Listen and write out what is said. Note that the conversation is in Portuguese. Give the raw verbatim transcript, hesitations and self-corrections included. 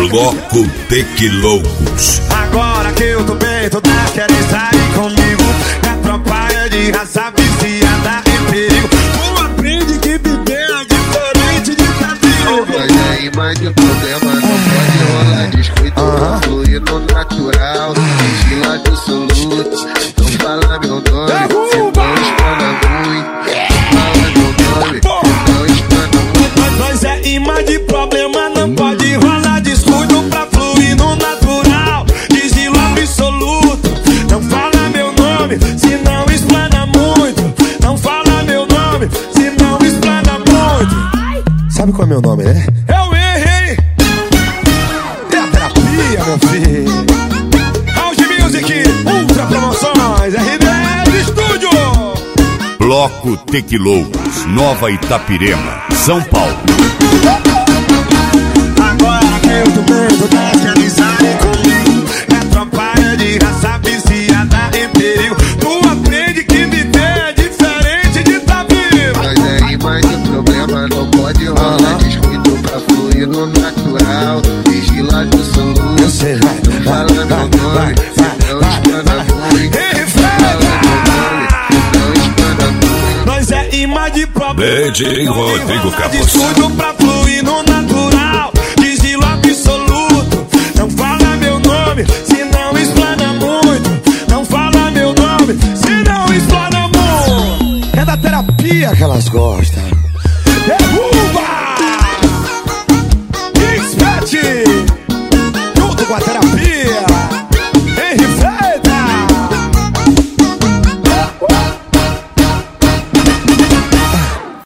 Bloco Tequiloucos. Agora que eu tô bem, todas querem sair comigo. A tropa é de raça viciada em perigo. Tu aprende que viver é diferente de cabelo. Mas aí, mas o problema não pode rolar descuido, uh-huh. Fluir no natural, vigila absoluto. Não fala meu nome, senão espana muito. Fala meu nome, senão espana muito. Nós é imã de problema, não pode rolar descuido pra fluir no natural. Vigila absoluto. Não fala meu nome, senão explana muito. Não fala meu nome, senão explana muito. Sabe qual é meu nome, né? Eu errei. É a terapia, meu filho. House Music, Ultra Promoções, R D S Estúdio. Bloco Tequiloucos, Nova Itapirema, São Paulo. Agora que eu tô bem, todas querem sair comigo. É tropa é de raça viciada em perigo. Tu aprende que viver é diferente de tá vivo. Mas aí, mas o problema não pode rolar descuido pra fluir no natural. Vigila absoluto. Eu sei, vai, não fala meu nome, senão espana muito. Fala meu nome, senão espana muito. Nós é imã de problema. D J Rodrigo Campos. Descuido pra fluir no natural. Vigilo absoluto. Não fala meu nome, senão explana muito. Não fala meu nome, senão explana muito. É da terapia que elas gostam.